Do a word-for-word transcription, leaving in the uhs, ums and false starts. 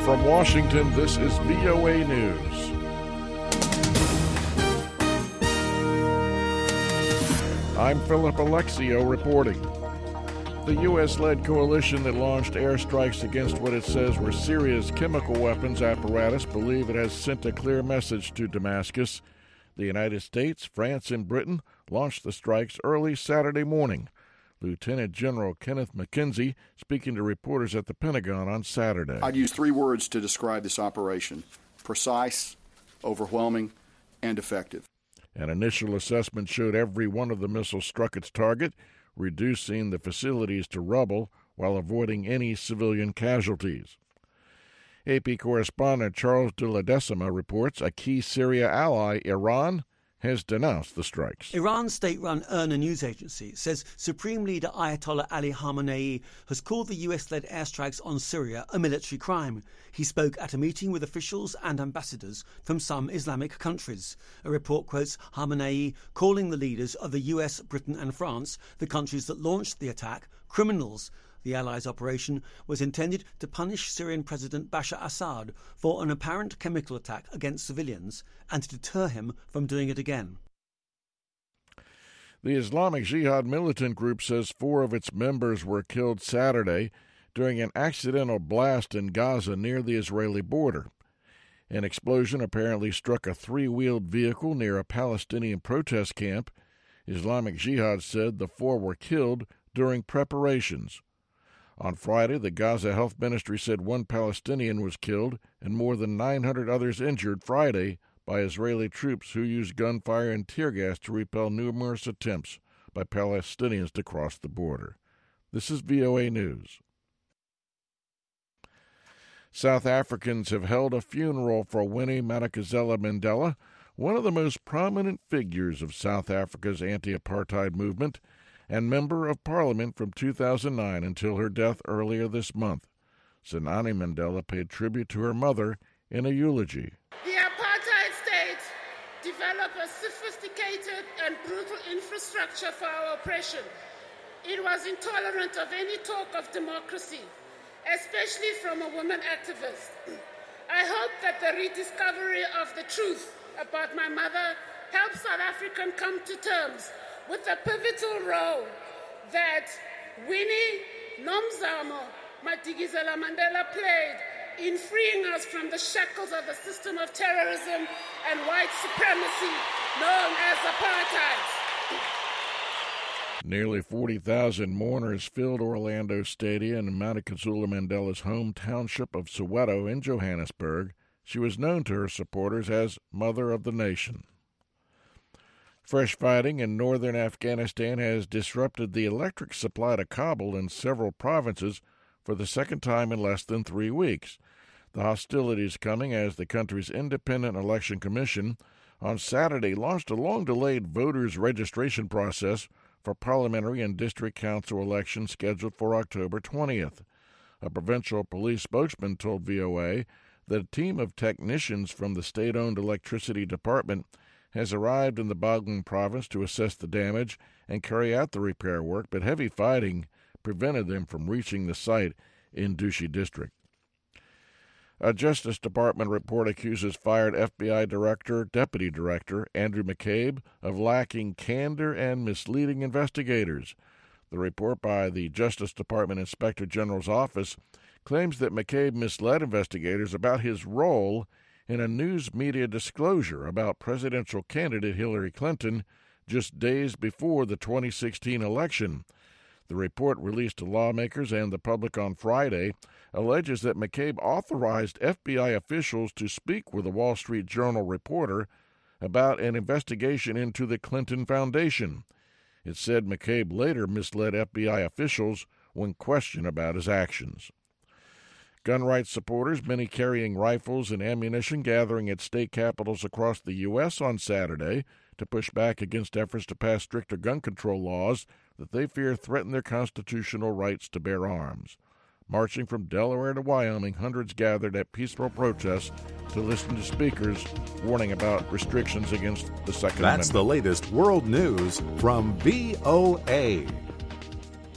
From Washington, this is V O A News. I'm Philip Alexio reporting. The U S-led coalition that launched airstrikes against what it says were Syria's chemical weapons apparatus believe it has sent a clear message to Damascus. The United States, France, and Britain launched the strikes early Saturday morning. Lieutenant General Kenneth McKenzie speaking to reporters at the Pentagon on Saturday. I'd use three words to describe this operation: precise, overwhelming, and effective. An initial assessment showed every one of the missiles struck its target, reducing the facilities to rubble while avoiding any civilian casualties. A P correspondent Charles de la Decima reports a key Syria ally, Iran, has denounced the strikes. Iran's state-run I R N A news agency says Supreme Leader Ayatollah Ali Khamenei has called the U S-led airstrikes on Syria a military crime. He spoke at a meeting with officials and ambassadors from some Islamic countries. A report quotes Khamenei calling the leaders of the U S, Britain and France, the countries that launched the attack, criminals. The Allies' operation was intended to punish Syrian President Bashar Assad for an apparent chemical attack against civilians and to deter him from doing it again. The Islamic Jihad militant group says four of its members were killed Saturday during an accidental blast in Gaza near the Israeli border. An explosion apparently struck a three-wheeled vehicle near a Palestinian protest camp. Islamic Jihad said the four were killed during preparations. On Friday, the Gaza Health Ministry said one Palestinian was killed and more than nine hundred others injured Friday by Israeli troops who used gunfire and tear gas to repel numerous attempts by Palestinians to cross the border. This is V O A News. South Africans have held a funeral for Winnie Madikizela Mandela, one of the most prominent figures of South Africa's anti-apartheid movement, and member of Parliament from two thousand nine until her death earlier this month. Senani Mandela paid tribute to her mother in a eulogy. The apartheid state developed a sophisticated and brutal infrastructure for our oppression. It was intolerant of any talk of democracy, especially from a woman activist. I hope that the rediscovery of the truth about my mother helps South Africans come to terms with the pivotal role that Winnie Nomzamo Madikizela Mandela played in freeing us from the shackles of the system of terrorism and white supremacy known as apartheid. Nearly forty thousand mourners filled Orlando Stadium in Madikizela Mandela's home township of Soweto in Johannesburg. She was known to her supporters as Mother of the Nation. Fresh fighting in northern Afghanistan has disrupted the electric supply to Kabul and several provinces for the second time in less than three weeks. The hostilities coming as the country's Independent Election Commission on Saturday launched a long-delayed voters' registration process for parliamentary and district council elections scheduled for October twentieth. A provincial police spokesman told V O A that a team of technicians from the state-owned electricity department has arrived in the Baghlan province to assess the damage and carry out the repair work, but heavy fighting prevented them from reaching the site in Dushi district. A Justice Department report accuses fired F B I Director, Deputy Director Andrew McCabe of lacking candor and misleading investigators. The report by the Justice Department Inspector General's office claims that McCabe misled investigators about his role in a news media disclosure about presidential candidate Hillary Clinton just days before the twenty sixteen election. The report, released to lawmakers and the public on Friday, alleges that McCabe authorized F B I officials to speak with a Wall Street Journal reporter about an investigation into the Clinton Foundation. It said McCabe later misled F B I officials when questioned about his actions. Gun rights supporters, many carrying rifles and ammunition, gathering at state capitals across the U S on Saturday to push back against efforts to pass stricter gun control laws that they fear threaten their constitutional rights to bear arms. Marching from Delaware to Wyoming, hundreds gathered at peaceful protests to listen to speakers warning about restrictions against the Second Amendment. That's the latest world news from V O A.